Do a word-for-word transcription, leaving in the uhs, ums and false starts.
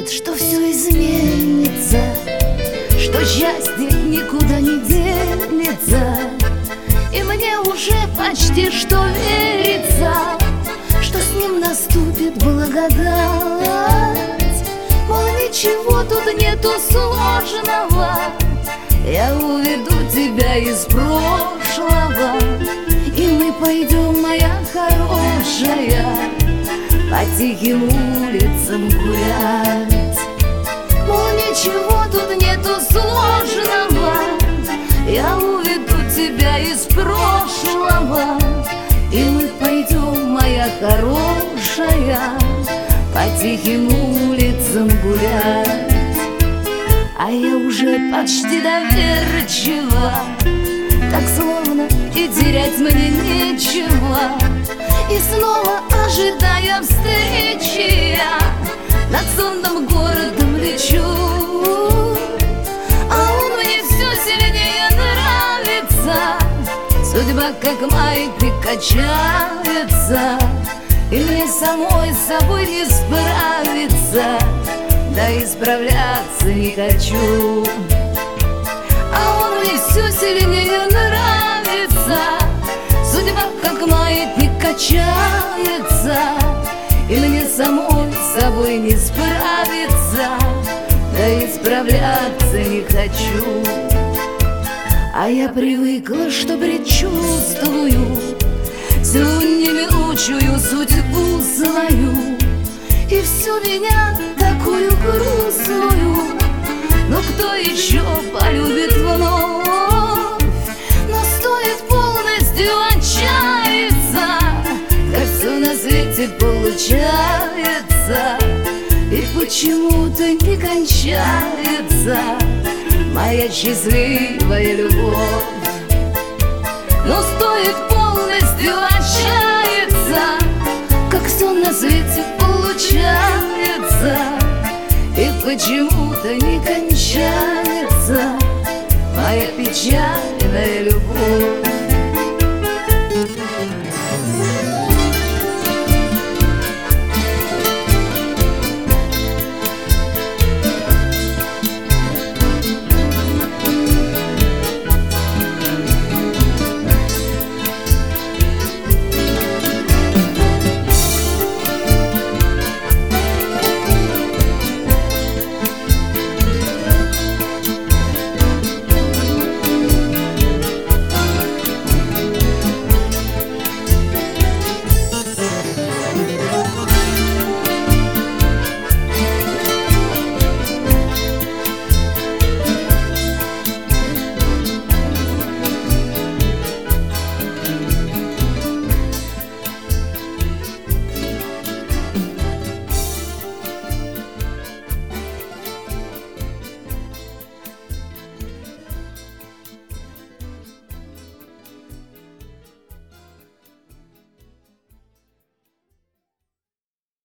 верит, что все изменится, что счастье никуда не денется. И мне уже почти что верится, что с ним наступит благодать. Мол, ничего тут нету сложного, я уведу тебя из прошлого, и мы пойдем, моя хорошая, по тихим улицам гулять. Мол, ничего тут нету сложного, я уведу тебя из прошлого, и мы пойдем, моя хорошая, по тихим улицам гулять. А я уже почти доверчива, так словно и терять мне нечего. И снова, ожидая встречи, я над сонным городом лечу. А он мне все сильнее нравится, судьба как маятник качается, и мне самой с собой не справиться, да и справляться не хочу. А он мне все сильнее нравится, судьба как маятник качается, и мне самой с собой не справиться, да и справляться не хочу. А я привыкла, что предчувствую всю неминучую судьбу свою, и всю меня такую грустную. Но кто еще полюбит вновь? Но стоит полностью отчаяться, как все на свете получается, и почему-то не кончается моя счастливая любовь. Но стоит полностью отчаяться, как все на свете получается, и почему-то не кончается моя печальная любовь.